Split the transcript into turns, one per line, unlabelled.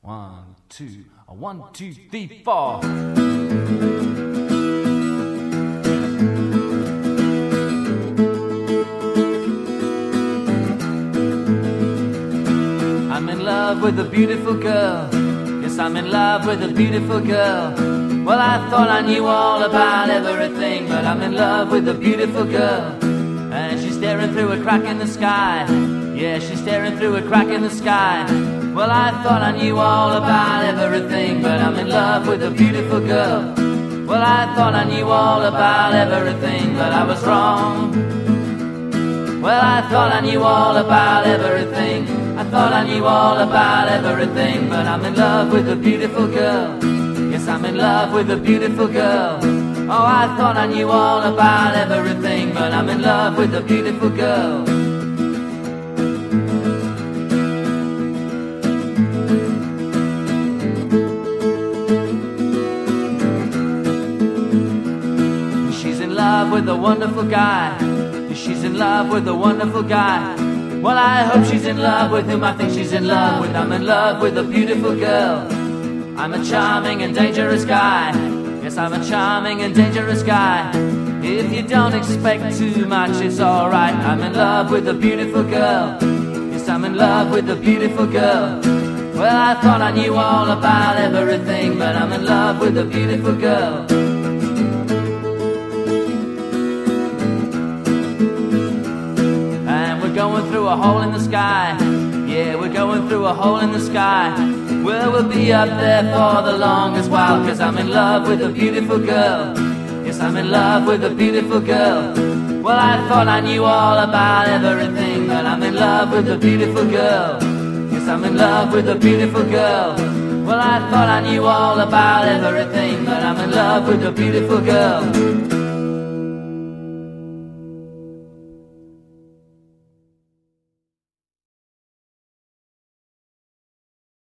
1, 2, 1, 2, 3, 4. I'm in love with a beautiful girl. Yes, I'm in love with a beautiful girl. Well, I thought I knew all about everything, but I'm in love with a beautiful girl. And she's staring through a crack in the sky. Yeah, she's staring through a crack in the sky. Well, I thought I knew all about everything, but I'm in love with a beautiful girl. Well, I thought I knew all about everything, but I was wrong. Well, I thought I knew all about everything. I thought I knew all about everything, but I'm in love with a beautiful girl. Yes, I'm in love with a beautiful girl. Oh, I thought I knew all about everything, but I'm in love with a beautiful girl. She's in love with a wonderful guy. She's in love with a wonderful guy. Well, I hope she's in love with him. I think she's in love with. I'm in love with a beautiful girl. I'm a charming and dangerous guy. Yes, I'm a charming and dangerous guy. If you don't expect too much, it's alright. I'm in love with a beautiful girl. Yes, I'm in love with a beautiful girl. Well, I thought I knew all about everything, but I'm in love with a beautiful girl. And we're going through a hole in the sky. Yeah, we're going through a hole in the sky. Well, we'll be up there for the longest while, 'cause I'm in love with a beautiful girl. Yes, I'm in love with a beautiful girl. Well, I thought I knew all about everything, but I'm in love with a beautiful girl. Yes, I'm in love with a beautiful girl. Well, I thought I knew all about everything, but I'm in love with a beautiful girl.